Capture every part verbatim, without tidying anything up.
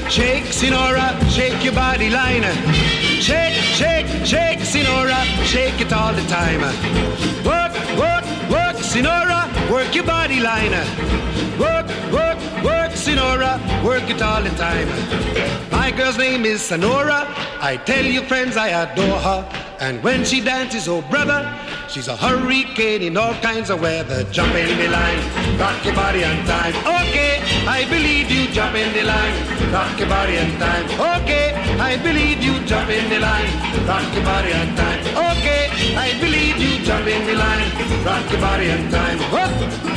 shake, Sinora, shake your body line. Shake, shake, shake, Sinora, shake it all the time. Work, work, work, Sinora, work your body line. Work, work, work, Sinora, work it all the time. My girl's name is Sonora. I tell you friends, I adore her. And when she dances, oh brother, she's a hurricane in all kinds of weather. Jump in the line, rock your body on time. Okay, I believe you, jump in the line, rock your body on time. Okay, I believe you, jump in the line, rock your body on time. Okay, I believe you, jump in the line, rock your body on time. Whoop.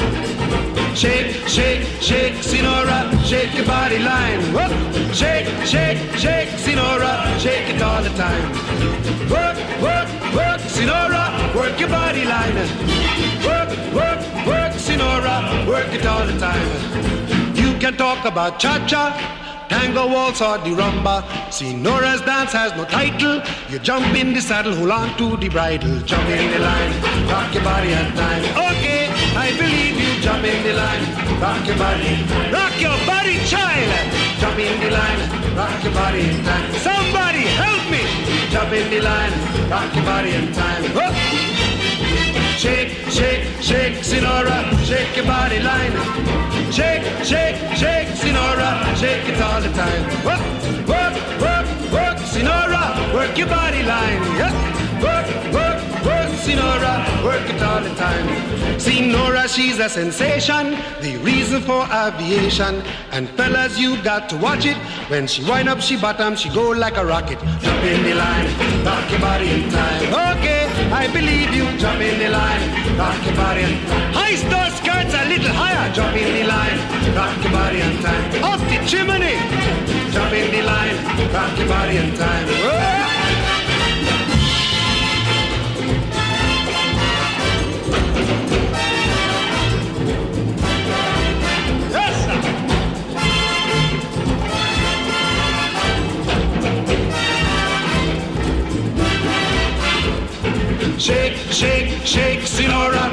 Shake, shake, shake, Sinora, shake your body line. Whoop. Shake, shake, shake, Sinora, shake it all the time. Work, work, work, Sinora, work your body line. Work, work, work, Sinora, work it all the time. You can talk about cha-cha, tango, waltz or the rumba. Sinora's dance has no title. You jump in the saddle, hold on to the bridle. Jump in the line, rock your body on time. Okay, I believe you, jump in the line, rock your body. Rock your body, child. Jump in the line, rock your body in time. Somebody help me. Jump in the line, rock your body in time. Whoop. Shake, shake, shake, Sinora, shake your body line. Shake, shake, shake, Sinora, shake it all the time. Work, work, work, work, Sinora, work your body line. Yeah. Work, work, work, Sinora, work it all the time. Sinora, she's a sensation, the reason for aviation. And fellas, you got to watch it. When she wind up, she bottom, she go like a rocket. Jump in the line, rock your body in time. Okay, I believe you, jump in the line, rock your body in time. High star skirts a little higher, jump in the line, rock your body in time. Up the chimney, jump in the line, rock your body in time. Whoa. Shake, shake, shake, Sinora.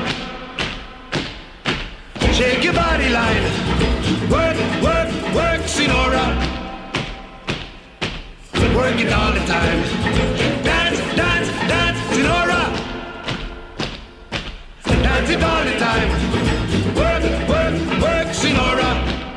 Shake your body line. Work, work, work, Sinora. Work it all the time. Dance, dance, dance, Sinora. Dance it all the time. Work, work, work, Sinora.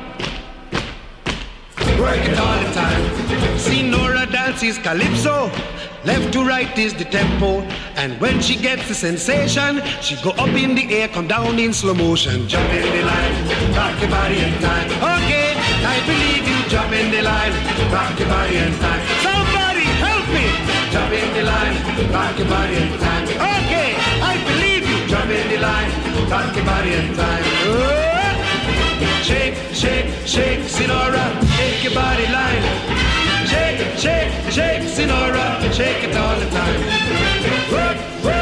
Work it all the time. Sinora dances calypso. Left to right is the tempo. And when she gets the sensation, she go up in the air, come down in slow motion. Jump in the line, rock your body in time. Okay, I believe you, jump in the line, rock your body in time. Somebody help me! Jump in the line, rock your body in time. Okay, I believe you, jump in the line, rock your body in time. Oh. Shake, shake, shake, Sinora, shake your body line. Shake, shake, shake, Sinora, shake it all the time. Work, work.